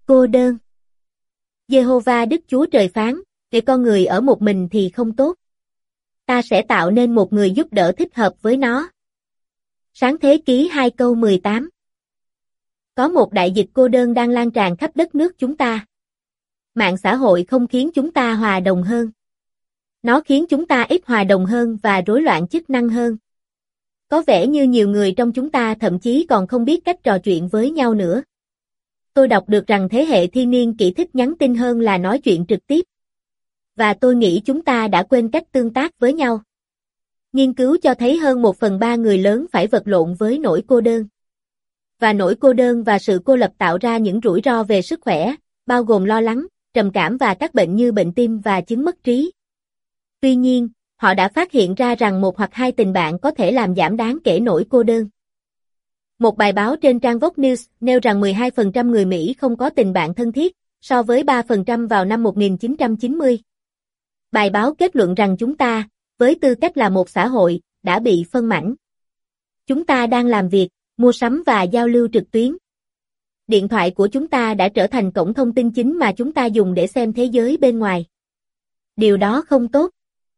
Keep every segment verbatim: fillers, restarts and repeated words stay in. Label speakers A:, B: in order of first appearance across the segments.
A: Cô đơn. Giê-hô-va Đức Chúa Trời phán, để con người ở một mình thì không tốt. Ta sẽ tạo nên một người giúp đỡ thích hợp với nó. Sáng thế ký hai câu mười tám. Có một đại dịch cô đơn đang lan tràn khắp đất nước chúng ta. Mạng xã hội không khiến chúng ta hòa đồng hơn. Nó khiến chúng ta ít hòa đồng hơn và rối loạn chức năng hơn. Có vẻ như nhiều người trong chúng ta thậm chí còn không biết cách trò chuyện với nhau nữa. Tôi đọc được rằng thế hệ thiên niên kỹ thích nhắn tin hơn là nói chuyện trực tiếp. Và tôi nghĩ chúng ta đã quên cách tương tác với nhau. Nghiên cứu cho thấy hơn một phần ba người lớn phải vật lộn với nỗi cô đơn. Và nỗi cô đơn và sự cô lập tạo ra những rủi ro về sức khỏe, bao gồm lo lắng, trầm cảm và các bệnh như bệnh tim và chứng mất trí. Tuy nhiên, họ đã phát hiện ra rằng một hoặc hai tình bạn có thể làm giảm đáng kể nỗi cô đơn. Một bài báo trên trang Vox News nêu rằng mười hai phần trăm người Mỹ không có tình bạn thân thiết, so với ba phần trăm vào năm một nghìn chín trăm chín mươi. Bài báo kết luận rằng chúng ta, với tư cách là một xã hội, đã bị phân mảnh. Chúng ta đang làm việc, mua sắm và giao lưu trực tuyến. Điện thoại của chúng ta đã trở thành cổng thông tin chính mà chúng ta dùng để xem thế giới bên ngoài. Điều đó không tốt.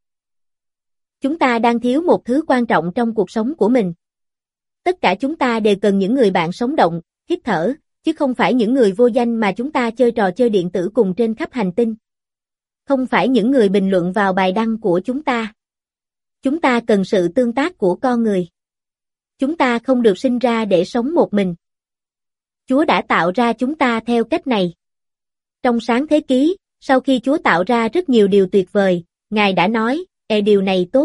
A: Chúng ta đang thiếu một thứ quan trọng trong cuộc sống của mình. Tất cả chúng ta đều cần những người bạn sống động, hít thở, chứ không phải những người vô danh mà chúng ta chơi trò chơi điện tử cùng trên khắp hành tinh. Không phải những người bình luận vào bài đăng của chúng ta. Chúng ta cần sự tương tác của con người. Chúng ta không được sinh ra để sống một mình. Chúa đã tạo ra chúng ta theo cách này. Trong sáng thế ký, sau khi Chúa tạo ra rất nhiều điều tuyệt vời, Ngài đã nói, e điều này tốt.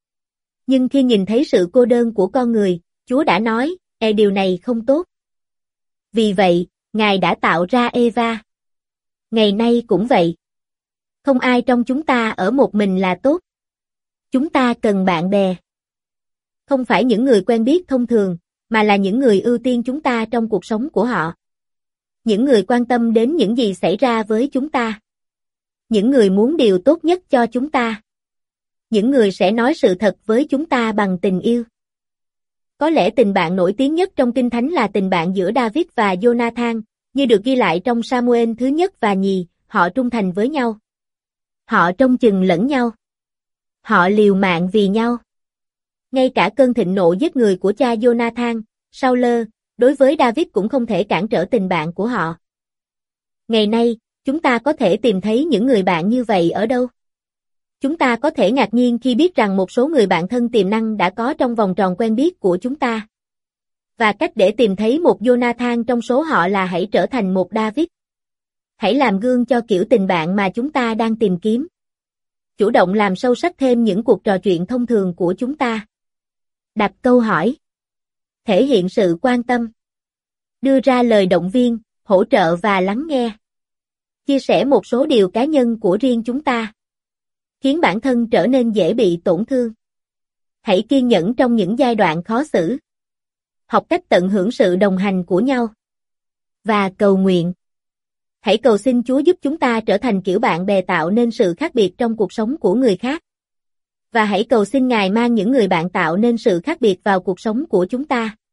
A: Nhưng khi nhìn thấy sự cô đơn của con người, Chúa đã nói, e điều này không tốt. Vì vậy, Ngài đã tạo ra Eva. Ngày nay cũng vậy. Không ai trong chúng ta ở một mình là tốt. Chúng ta cần bạn bè. Không phải những người quen biết thông thường, mà là những người ưu tiên chúng ta trong cuộc sống của họ. Những người quan tâm đến những gì xảy ra với chúng ta. Những người muốn điều tốt nhất cho chúng ta. Những người sẽ nói sự thật với chúng ta bằng tình yêu. Có lẽ tình bạn nổi tiếng nhất trong Kinh Thánh là tình bạn giữa David và Jonathan, như được ghi lại trong Sa-mu-ên thứ nhất và nhì, họ trung thành với nhau. Họ trông chừng lẫn nhau. Họ liều mạng vì nhau. Ngay cả cơn thịnh nộ giết người của cha Jonathan, Saul, đối với David cũng không thể cản trở tình bạn của họ. Ngày nay, chúng ta có thể tìm thấy những người bạn như vậy ở đâu? Chúng ta có thể ngạc nhiên khi biết rằng một số người bạn thân tiềm năng đã có trong vòng tròn quen biết của chúng ta. Và cách để tìm thấy một Jonathan trong số họ là hãy trở thành một David. Hãy làm gương cho kiểu tình bạn mà chúng ta đang tìm kiếm. Chủ động làm sâu sắc thêm những cuộc trò chuyện thông thường của chúng ta. Đặt câu hỏi. Thể hiện sự quan tâm. Đưa ra lời động viên, hỗ trợ và lắng nghe. Chia sẻ một số điều cá nhân của riêng chúng ta. Khiến bản thân trở nên dễ bị tổn thương. Hãy kiên nhẫn trong những giai đoạn khó xử. Học cách tận hưởng sự đồng hành của nhau. Và cầu nguyện. Hãy cầu xin Chúa giúp chúng ta trở thành kiểu bạn bè tạo nên sự khác biệt trong cuộc sống của người khác. Và hãy cầu xin Ngài mang những người bạn tạo nên sự khác biệt vào cuộc sống của chúng ta.